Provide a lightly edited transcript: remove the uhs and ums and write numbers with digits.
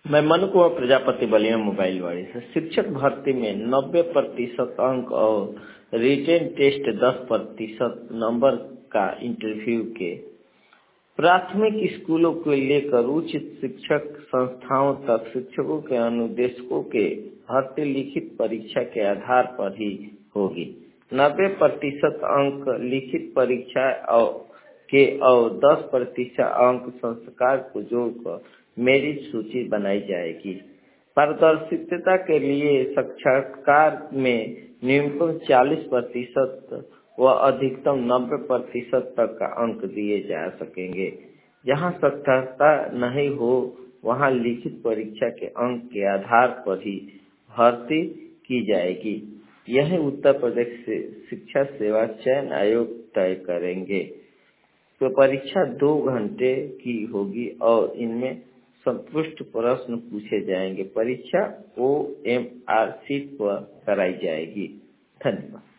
मैं मनु कुमार प्रजापति बलिया मोबाइलवाड़ी से। शिक्षक भर्ती में 90% अंक और रिटेन टेस्ट 10% नंबर का इंटरव्यू के प्राथमिक स्कूलों को लेकर उच्च शिक्षक संस्थाओं तक शिक्षकों के अनुदेशकों के भर्ती लिखित परीक्षा के आधार पर ही होगी। 90% अंक लिखित परीक्षा और 10% अंक संस्कार को जोड़कर मेरिट सूची बनाई जाएगी। पारदर्शिता के लिए साक्षात्कार में न्यूनतम 40% व अधिकतम 90% तक का अंक दिए जा सकेंगे। जहां साक्षरता नहीं हो वहां लिखित परीक्षा के अंक के आधार पर ही भर्ती की जाएगी। यह उत्तर प्रदेश शिक्षा सेवा चयन आयोग तय करेंगे। तो परीक्षा 2 घंटे की होगी और इनमें संतुष्ट प्रश्न पूछे जाएंगे। परीक्षा OMR शीट पर कराई जाएगी। धन्यवाद।